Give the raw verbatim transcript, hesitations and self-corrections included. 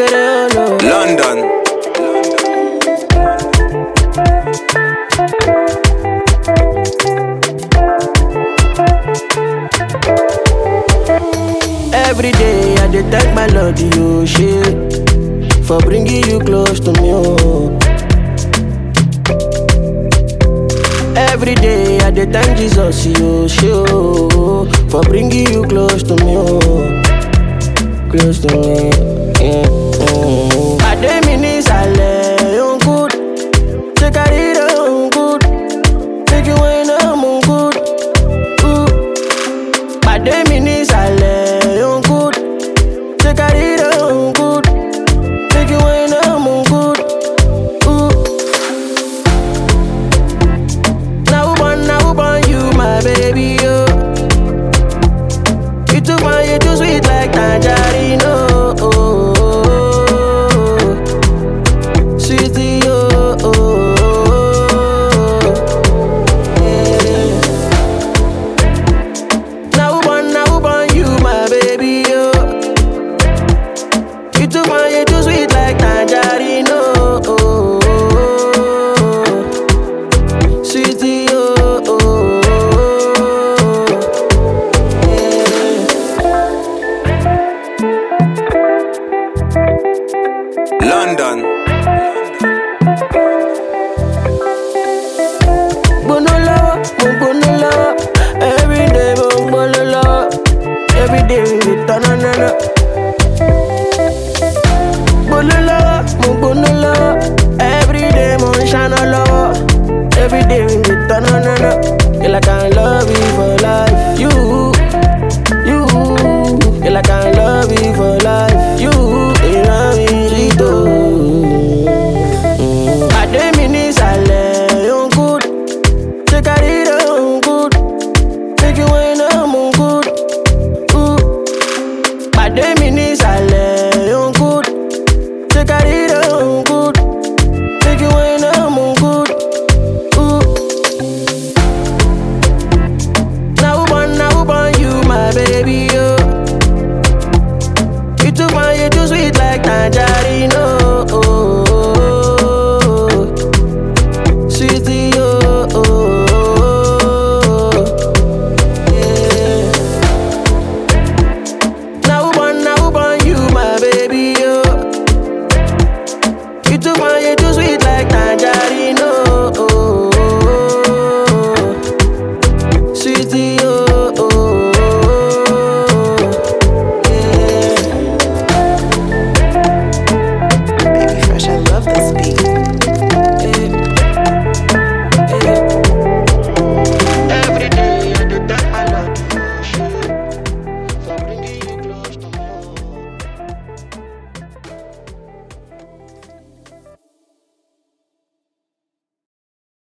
London. Every day I dey thank my Lord, you shit, for bringing you close to me, oh. Every day I dey thank Jesus, you shit, oh, for bringing you close to me, oh. Close to me, yeah. Oh. Pàdé mi ní ìsàlẹ̀, ó ń good, ṣé kárí rẹ̀ ó ń good, make you wine am ó ń good, ooh. Pàdé mi ní ìsàlẹ̀, ó ń good, ṣé kárí rẹ̀ ó ń good, make you wine am ó ń good, ooh. Na who born, na who born you, my baby, yo. You too fine, you too sweet like tangerine, oh. London. Bonola, bonola, every day bonola, every day we turn on on. Bonola, bonola, every day mon shine on, every day we turn on on. You like I love you for life, you, you, you like I love you for life, you, you love me. Pàdé mi ní ìsàlẹ̀, ó ń good, ṣé kárí rẹ̀ ó ń good, make you wine am ó ń good, ooh. Na who born, na who born you, my baby, yo. You too fine, you too sweet like tangerine, oh.